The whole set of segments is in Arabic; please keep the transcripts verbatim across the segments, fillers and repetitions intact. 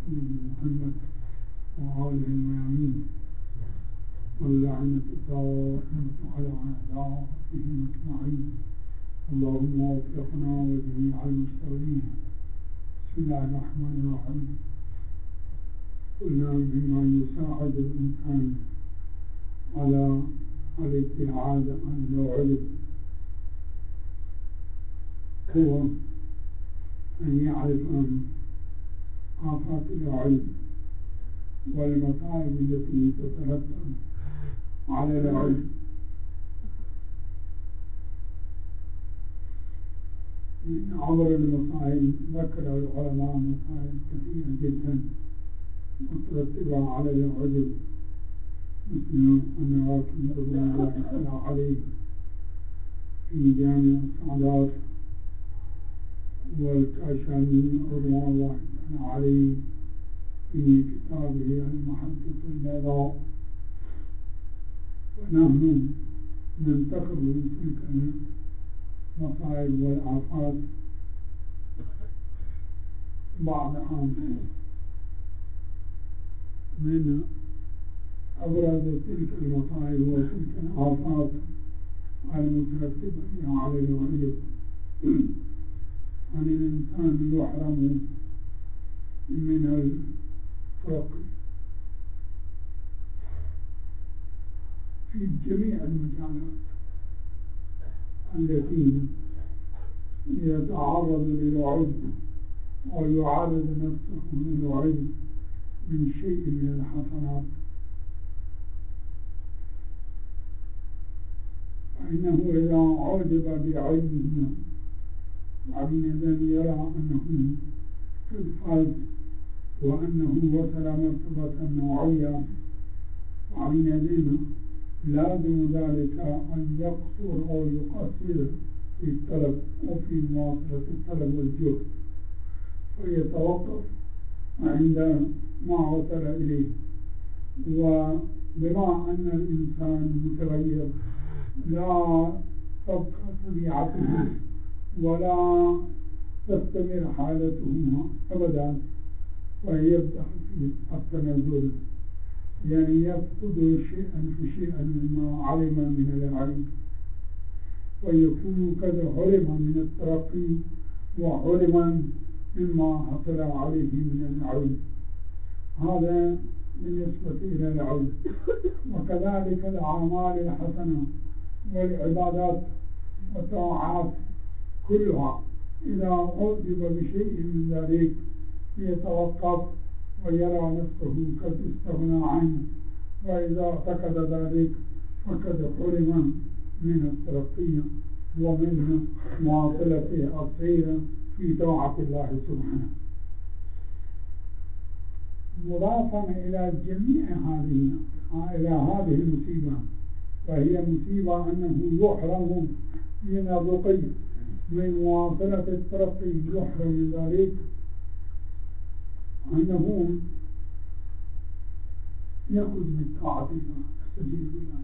سيدنا محمد وآله الميامين واللعنة الدائمة على أعدائهم أجمعين. اللهم وفقنا وجميع المستوين. بسم الله الرحمن الرحيم. قلنا بما يساعد الإنسان على الابتعاد عن العلم هو أن يعرف أن آفات العلم والمصائب التي تترتب على العلم. من عبر المصائب ذكر العلماء مصائب كثيرة جدا مترتبة على العلم، مثل النواكب رضوان الله تعالى عليه في جامع السعدات، والكاشاني رضوان الله تعالى عليه في كتابه المحجة البيضاء. ونحن ننتخب من تلك المصائب والآفات بعضها من أبرز تلك المصائب وتلك الآفات المترتبة على العلم أن الإنسان يحرم من الفقر في جميع المجالات التي يتعرض للعلم ويعرض نفسه للعلم من شيء من الحسنات، فإنه إذا عجب بعلمه وعندما يرى أنه قد فاز وأنه وصل مرتبة نوعية، وعندما لازم ذلك أن يقصر أو يقصر في الطلب أو في مواصلة الطلب والجهد، فيتوقف عند ما وصل إليه. وبما أن الإنسان متغير لا تبقى طبيعته ولا تستمر حالته أبدا، ويبدأ في التنزل، يعني يفقد شيئا فشيئا مما علم من العلم، ويكون قد حرم من الترقي وحرم مما حصل عليه من العلم. هذا بالنسبة إلى العلم. وكذلك الأعمال الحسنة والعبادات والطاعات كلها إذا أعجب بشيء من ذلك يتوقف ويرى نفسه قد استغنى عنه، وإذا اعتقد ذلك فقد حرم من الترقي ومن مواصلة السير في طاعة الله سبحانه. مضافا إلى جميع هذه إلى هذه المصيبة، فهي مصيبة أنه يحرم من الرقي من مواصلة الترقي، يحرم من ذلك أنه يأخذ من طاعة الله. استجيب بالله.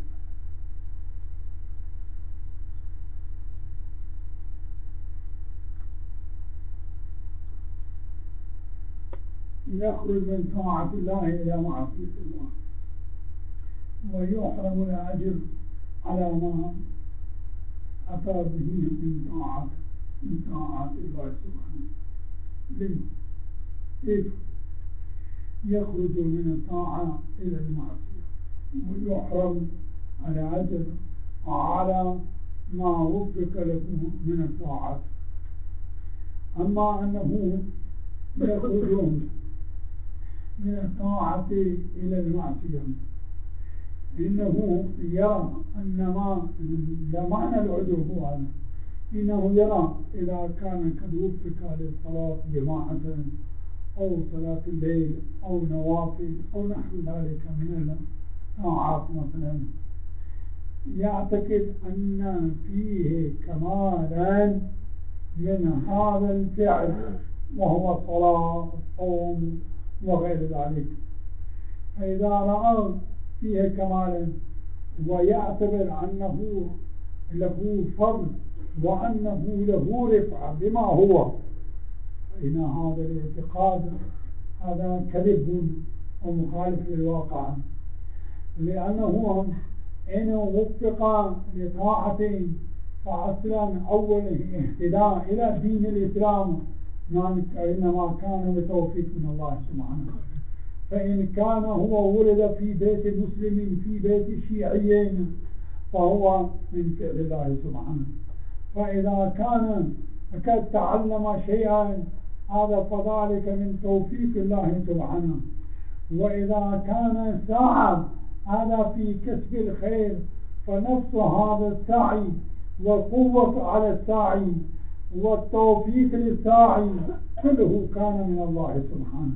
يخرج من طاعة الله إلى معصية الله، ويحرم الأجر على ما أتى به من طاعة من طاعات الله سبحانه. لما؟ كيف يخرج من الطاعة إلى المعصية ويحرم الأجر على ما وفق له من الطاعات؟ أما أنه يخرج من الطاعة إلى المعصية، إنه يرى أن ما لا معنى العذر هو هذا، إنه يرى إذا كان قد وفق للصلاة جماعة أو صلاة الليل أو نوافل أو نحو ذلك من الطاعات مثلا، يعتقد أن فيه كمالا من هذا الفعل وهو الصلاة الصوم وغير ذلك. فإذا رأى فيه كمالا ويعتبر أنه له فضل وأنه له رفعة بما هو، فإن هذا الاعتقاد هذا كذب ومخالف للواقع، لأنه إن وفق لطاعتين فأصلا أول اهتداء إلى دين الإسلام إنما كان بتوفيق من الله سبحانه. فإن كان هو ولد في بيت مسلم في بيت شيعيين فهو من فعل الله سبحانه. فإذا كان قد تعلم شيئا هذا فذلك من توفيق الله سبحانه. وإذا كان سعى هذا في كسب الخير فنفس هذا السعي والقوة على السعي والتوفيق للسعي كله كان من الله سبحانه.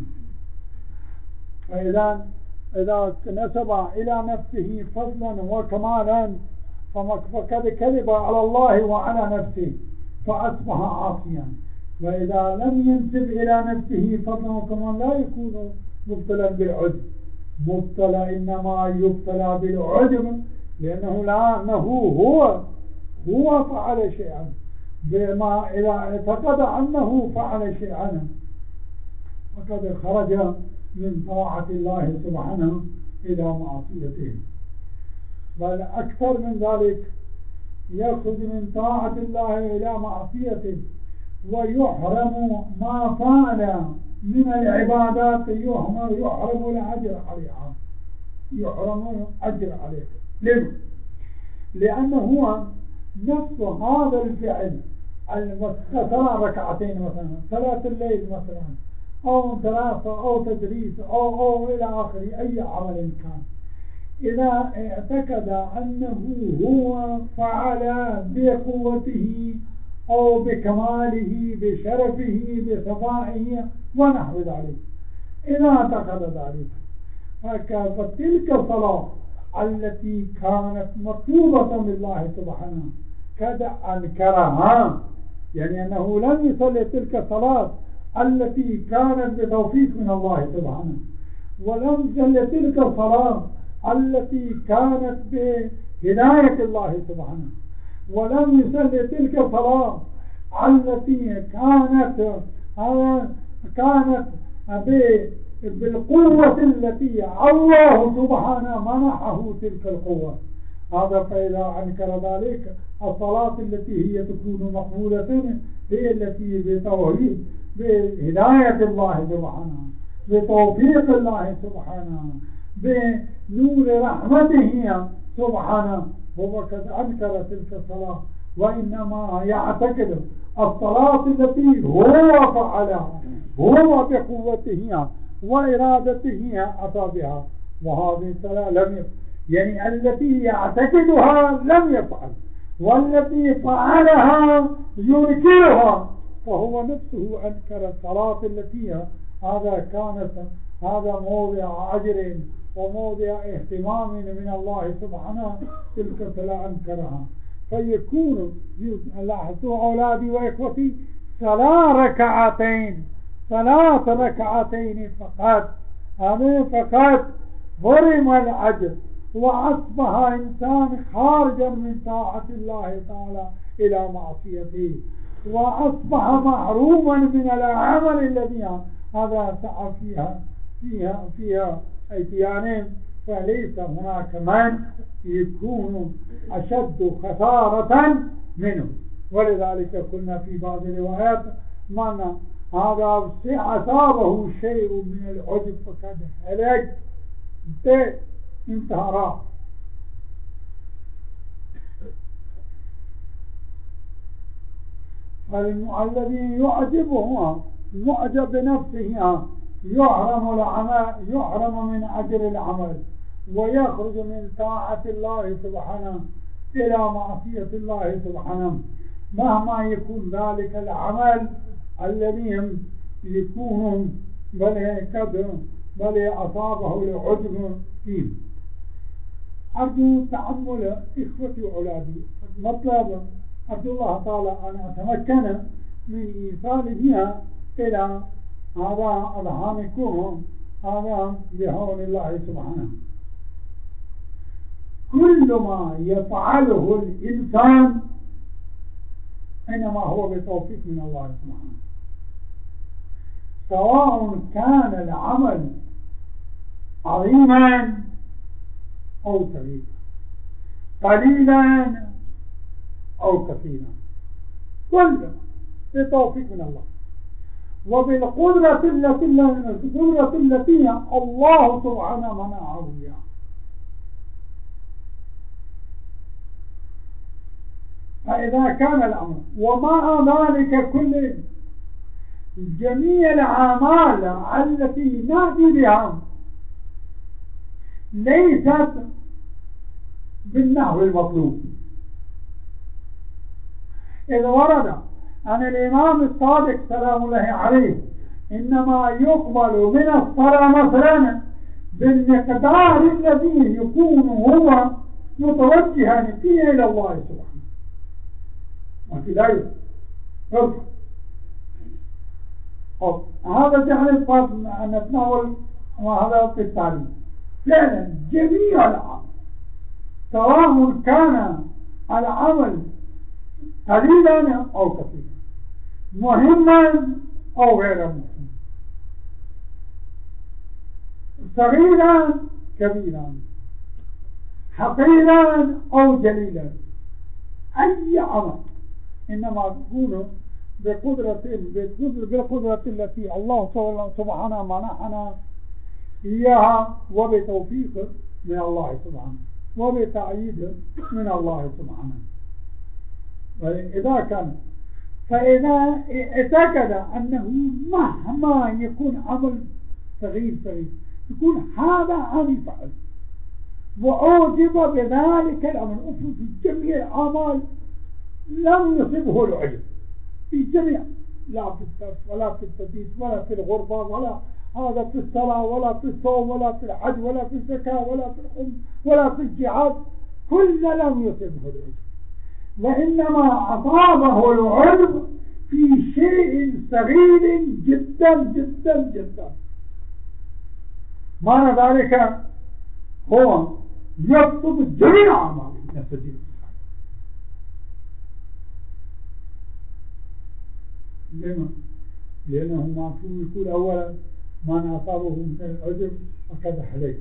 فإذا إذا نسب إلى نفسه فضلا وكمالا فقد كذب على الله وعلى نفسه فأصبح عاصيا. وإذا لم ينسب إلى نفسه فضلا وكمالا لا يكون مبتلا بالعجب. مبتلى إنما يبتلى بالعجب لأنه لأنه هو هو فعل شيئا بما إذا اعتقد أنه فعل شيئا فقد خرج من طاعة الله سبحانه إلى معصيته. بل أكثر من ذلك يخرج من طاعة الله إلى معصيته ويحرم ما فعل من العبادات يحرم الأجر عليها يحرم الأجر عليها. ليه؟ لأنه هو نفس هذا الفعل صلاة ركعتين مثلا صلاة الليل مثلا أو ثلاثة أو تدريس أو, أو إلى آخر أي عمل كان إذا اعتقد أنه هو فعل بقوته أو بكماله بشرفه بصفائه ونحو ذلك إذا اعتقد ذلك فتلك الصلاة التي كانت مطلوبة بالله سبحانه قد أنكرها يعني أنه لم يصلي تلك الصلاة التي كانت بتوفيق من الله سبحانه ولم يصلي تلك الصلاة التي كانت بهداية الله سبحانه ولم يصلي تلك الصلاة التي كانت كانت بالقوة التي الله سبحانه منحه تلك القوة. هذا فإذا أنكر ذلك الصلاة التي هي تكون مقبولة هي التي بتوحيد بهداية الله سبحانه بتوفيق الله سبحانه بنور رحمته سبحانه هو قد أنكر تلك الصلاة وإنما يعتقد الصلاة التي هو فعلها هو بقوته وإرادته أتى بها وهذه الصلاة لم يفعل يعني التي يعتقدها لم يفعل والتي فعلها ينكرها فهو نفسه أنكر الصلاة التي هذا كانت هذا موضع أجر وموضع اهتمام من الله سبحانه تلك الصلاة أنكرها. فيكون لاحظوا أولادي وإخوتي ثلاث ركعتين ثلاث ركعتين فقط هذا فقط حرم الأجر وأصبح إنسان خارجا من طاعة الله تعالى إلى معصيته وأصبح محروما من العمل الذي هذا سعى فيها فيها فيها أيديانهم. فليس هناك من يكون أشد خسارة منه. ولذلك قلنا في بعض الروايات من هذا أصابه شيء من العجب فقد هلك انتهى. فالذي يعجبه معجب بنفسه يحرم العمل يحرم من أجر العمل ويخرج من طاعة الله سبحانه إلى معصية الله سبحانه مهما يكون ذلك العمل الذي يكون بل قد بل أصابه العجب فيه. أرجو تأمل إخوتي وأولادي مطلب أرجو الله تعالى أن أتمكن من إيصال بها إلى هذا أذهانكم هذا بهون الله سبحانه. كل ما يفعله الإنسان إنما هو بتوفيق من الله سبحانه سواء كان العمل عظيما أو صغيرا، قليلا أو كثيرا، كله بتوفيق من الله وبالقدرة التي القدرة التي الله سبحانه منعه بها. فإذا كان الأمر ومع ذلك كل جميع الأعمال التي نأتي بها ليست بالنحو المطلوب. إذ ورد عن الإمام الصادق سلام الله عليه إنما يقبل من الصلاة مثلا بالمقدار الذي يكون هو متوجها فيه إلى الله سبحانه وفي لا يرفع. هذا جعل فضل أن نتناول وهذا في التعليم. فعلا جميع العمل سواء كان العمل قليلا أو كثيرا، مهما أو غير مهم، صغيرا كبيرا، حقيرا أو جليلا، أي عمل إنما يكون بقدرة بالقدرة التي الله سبحانه منحنا إياها وبتوفيق من الله سبحانه وبتأييد من الله سبحانه. وإذا كان فإذا اعتقد أنه مهما يكون عمل صغير صغير يكون هذا عن فعل وأوجب بذلك الأمر في جميع الأعمال لم يصبه العجب في جميع، لا في الدرس ولا في التدريس ولا في الغربة ولا هذا في الصلاة ولا في الصوم ولا في الحج ولا في الزكاة ولا في الخمس ولا في الجهاد، كل لم يصبه العجب، وإنما أصابه العجب في شيء صغير جدا جدا جدا. معنى ذلك هو يطلب جميع أعماله يستجيب لما؟ لأنه معصوم يقول أولا من أصابه من العجب فقد هلك.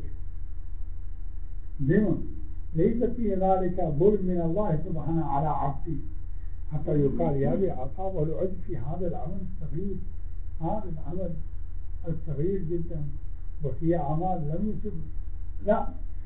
لما؟ ليس في ذلك ظلم من الله سبحانه على عبده حتى يقال يا أبي أصابه العجب في هذا العمل الصغير، هذا العمل الصغير جدا وفي أعمال لم يصب. لا،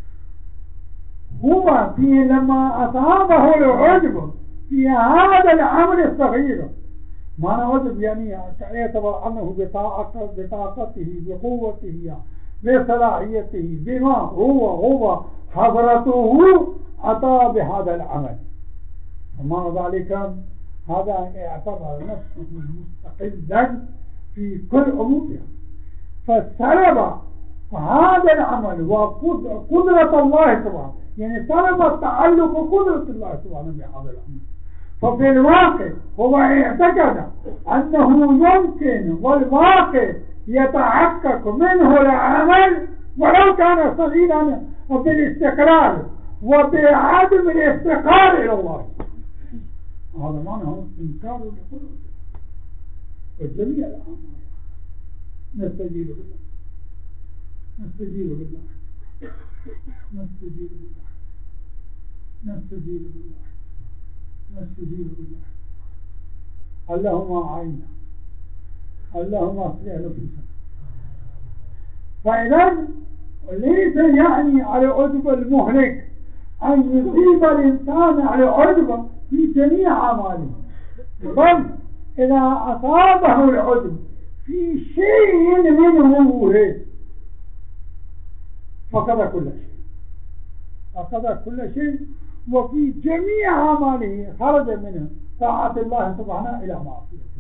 هو في لما أصابه العجب في هذا العمل الصغير، معنى عجب يعني يعتبر أنه بطاقته بقوته بصلاحيته بما هو هو حضرته أتى بهذا العمل، ومعنى ذلك هذا يعتبر نفسه مستقلا في كل أمورها، فسلب هذا العمل وقدرة الله سبحانه، يعني سلب التعلق قدرة الله سبحانه بهذا العمل. ففي الواقع هو اعتقد أنه يمكن والواقع يتحقق منه العمل ولو كان صغيرا بالاستقرار وبعدم الافتقار إلى الله. هذا معنى إنكار لقدرته وجميع الأعمال. نستجيب بالله نستجيب بالله نستجيب بالله نستجيب بالله نستجيب بالله. اللهم أعنا، اللهم أصلح نفوسنا. فإذا ليس يعني على عجب المهلك أن يصيب الإنسان على عجب في جميع أعماله، بل إذا أصابه العجب في شيء منه فقد كل شيء فقد كل شيء وفي جميع أعماله خرج منه طاعة الله سبحانه إلى معصيته،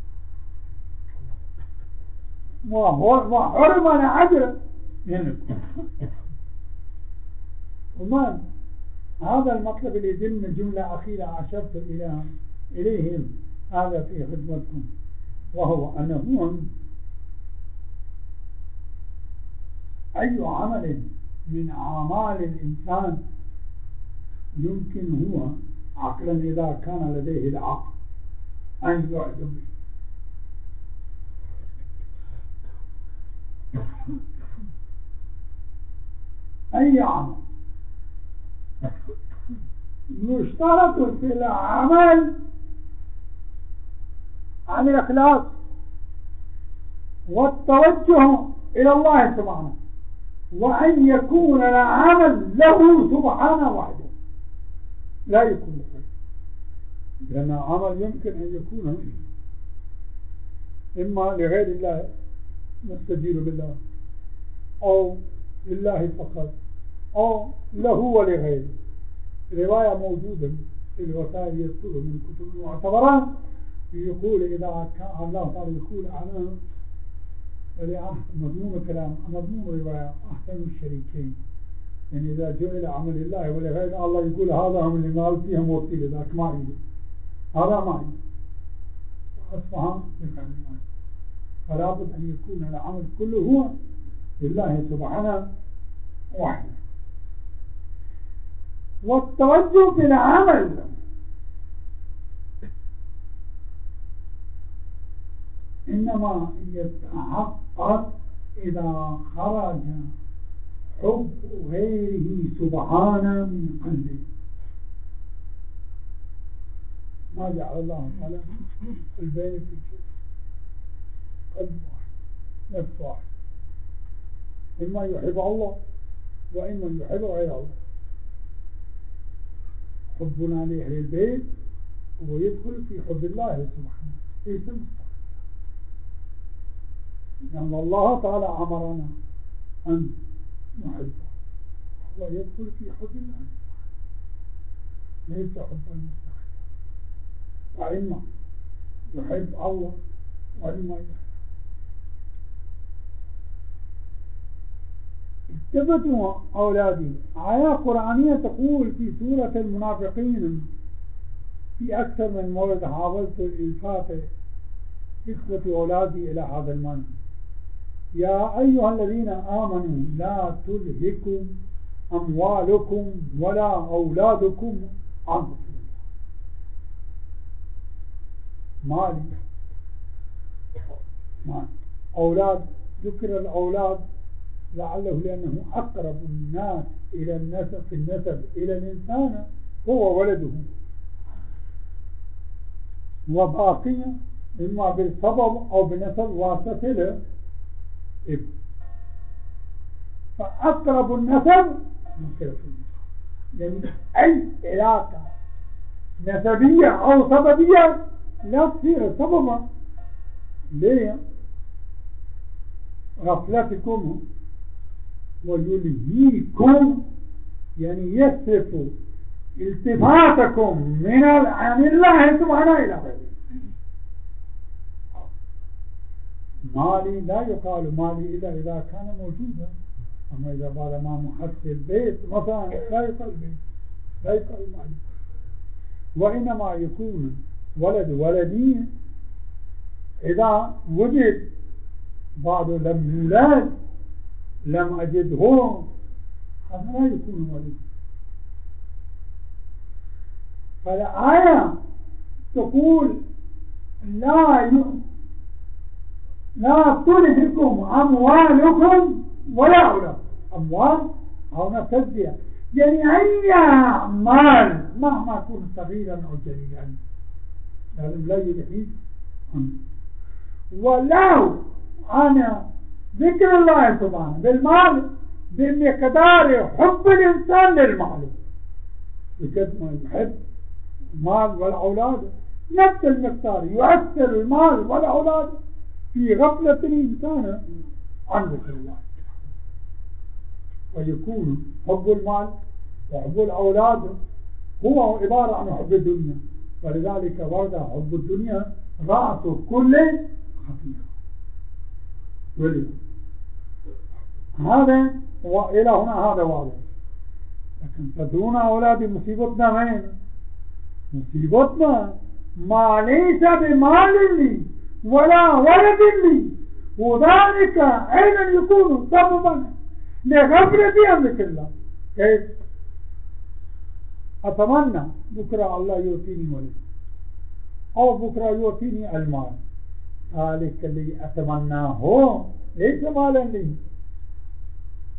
وحرم العجل منه. وما هذا المطلب اللي ضمن جملة أخيرة أشرت إلى إليهم هذا في خدمتكم، وهو أنه أي عمل من أعمال الإنسان يمكن هو عقلا إذا كان لديه العقل أن يعجب به، أي عمل يشترط في العمل عن الإخلاص والتوجه إلى الله سبحانه، وأن يكون العمل له سبحانه وحده، لا يكون لغيره، لأن العمل يمكن أن يكون إما لغير الله نستجير بالله، أو لله فقط، أو له ولغيره. رواية موجودة في الوسائل يذكر من كتب المعتبرات، يقول إذا كان الله تعالى يقول أنا مضمون الكلام مضمون الرواية أحسن الشريكين، يعني إذا جعل عمل الله ولغير الله يقول هذا هم اللي ما فيها موكل ذاك ما يجي هذا ما يجي أصبح بالكلمات. فلا بد أن يكون العمل كله هو لله سبحانه وحده. والتوجه في العمل إنما يتحقق إذا خرج حب غيره سبحانه من قلبه. ما جعل الله تعالى قلبين في شيء، قلب واحد نفس واحد، إما يحب الله وإما يحب غير الله. حبنا لأهل البيت ويدخل في حب الله سبحانه ليس مستقيم، لأن الله تعالى أمرنا أن نحبه ويدخل في حب الله ليس حبا مستقيما، فإما يحب الله وإما يحب. انتبهوا أولادي، آية قرآنية تقول في سورة المنافقين في أكثر من مورد حاولت إلفات إخوتي أولادي إلى هذا المعنى: يا أيها الذين آمنوا لا تلهكم أموالكم ولا أولادكم عن ذكر الله. مالي مال أولاد، ذكر الأولاد لعله لأنه أقرب الناس إلى النسب في النسب إلى الإنسان هو ولده، وباقية إما بالسبب أو بنسب واسطة له ابن. فأقرب النسب ممكن يعني أي علاقة نسبية أو سببية لا تصير سببا ليه غفلتكم ويلهيكم، يعني يصرف التفاتكم من عن الله سبحانه إلى غيره. مالي لا يقال مالي إلا إذا كان موجودا، أما إذا بعد ما محس البيت مثلا لا يقال بيت، لا يقال مالي. وإنما يكون ولد ولدي إذا وجد بعض لم يولد لم أجده، هذا لا يكون ولد. فالآية تقول لا ي... لا تلهكم أموالكم ولا أولاد. أموال هنا تزكية، يعني أي مال مهما كن صغيرا أو جليلا لازم لا يلهيك. ولو أنا ذكر الله سبحانه بالمال بمقدار حب الإنسان للمال، بقد ما يحب المال والأولاد نفس المقدار يؤثر المال والأولاد في غفلة الإنسان عن ذكر الله، ويكون حب المال وحب الأولاد هو عبارة عن حب الدنيا، ولذلك ورد حب الدنيا رأس كل خطيئة. هذا وإلى هنا هذا واضح. لكن تدرون أولادي مصيبتنا وين؟ مصيبتنا ما ليس بمال لي ولا ولد لي، وذلك أيضا يكون سببا لغفلتي عن ذكر الله. كيف؟ أتمنى بكرة الله يعطيني ولد أو بكرة يعطيني المال، ذلك الذي أتمناه ليس مالا لي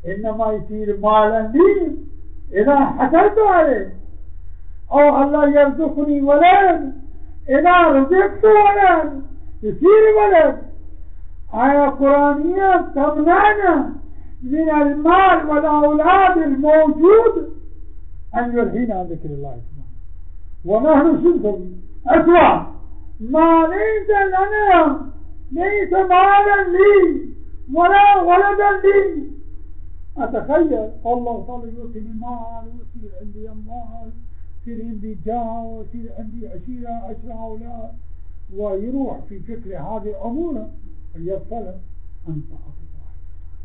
إنما يصير مالا لي إذا حصلت عليه، أو الله يرزقني ولد، إذا رزقت ولد يصير ولد. آية قرآنية تمنعنا من المال والأولاد الموجود أن يلهينا عن ذكر الله سبحانه. ونحن شنو أسوأ ما ليس لنا، ليس مالا لي ولا ولدا لي. أتخيل الله تعالى يعطيني مال ويصير عندي أموال، يصير عندي جاه، ويصير عندي عشيرة عشرة أولاد، ويروح في فكر هذه الأمور فليغفل عن طاعة الله.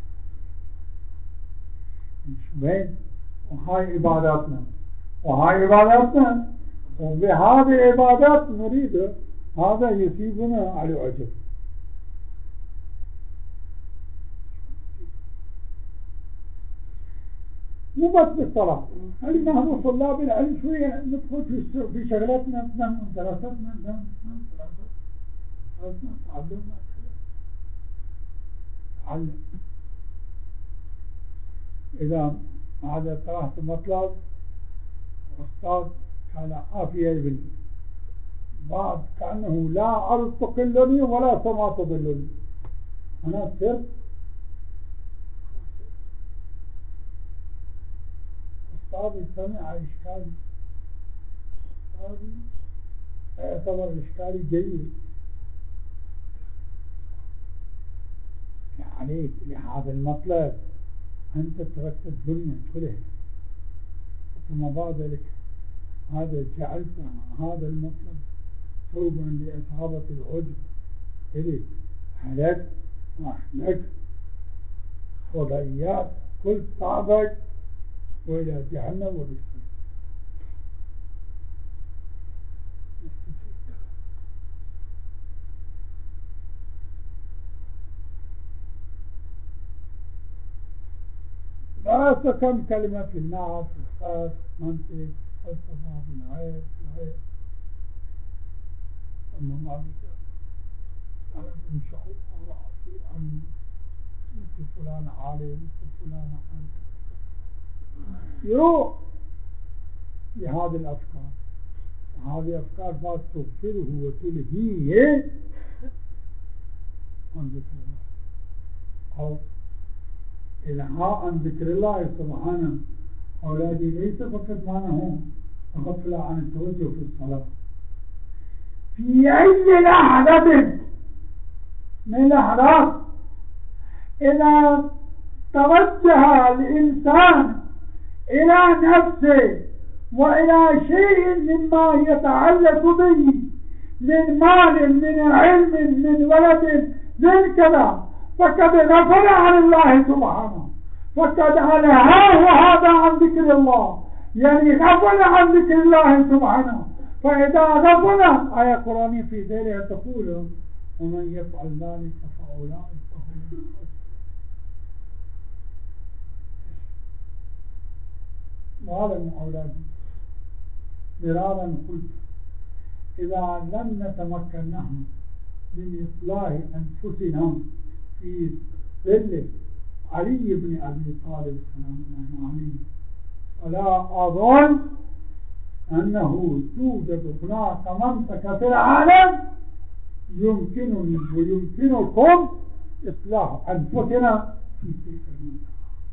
وين؟ وهاي عباداتنا، وهاي عباداتنا، وبهذه العبادات نريد هذا يصيبنا على العجب. مو بس بالصلاة، هل نحن طلاب العلم شوية ندخل في في شغلاتنا، دراستنا، دراستنا تعلمنا تعلم. إذا هذا طرحت مطلب أستاذ كان عافية ابن بعد كأنه لا أرض تقلني ولا سماء تضلني، أنا سر أستاذي سمع إشكالي، أستاذي يعتبر إشكالي جيد، عليك لهذا المطلب أنت تركت الدنيا كلها، ثم بعد ذلك هذا جعلت هذا المطلب صوبا لإصابة العجب إليك، هلك وأحلك وضيعت كل تعبك وإلى جهنم وبئس. درست كم كلمة في النحو، في الصرف، منطق، فلسفة، في العلم، في العلم، ثم بعد ذلك على إنشاء رأسي عن مثل فلان عالم، مثل فلان عالم، يروح لهذه الأفكار. هذه الأفكار بعد تغفله وتلهيه عن ذكر الله، أو إلهاء عن ذكر الله سبحانه. أولادي ليس فقط معناه غفلة عن التوجه في الصلاة، في أي لحظة من اللحظات إذا توجه الإنسان إلى نفسه وإلى شيء مما يتعلق به من مال، من علم، من ولد، من كذا، فقد غفل عن الله سبحانه، فقد ألهاه هذا عن ذكر الله، يعني غفل عن ذكر الله سبحانه. فإذا غفل، آية قرآنية في ذلك تقول ومن يفعل ذلك فأولئك هم الخاسرون. وهذا أولادي مرارا قلت إذا لم نتمكن نحن من إصلاح أنفسنا في ظل علي بن أبي طالب سلام الله عليه، فلا أظن أنه توجد هناك منطقة في العالم يمكنني ويمكنكم إصلاح أنفسنا في تلك المنطقة.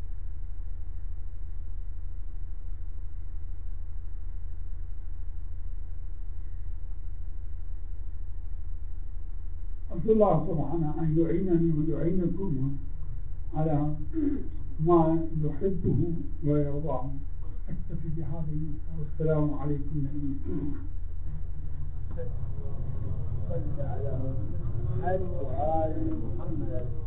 أرجو الله سبحانه أن يعينني ويعينكم على ما يحبه ويرضاه. أكتفي بهذا المستوى، والسلام عليكم ورحمة الله.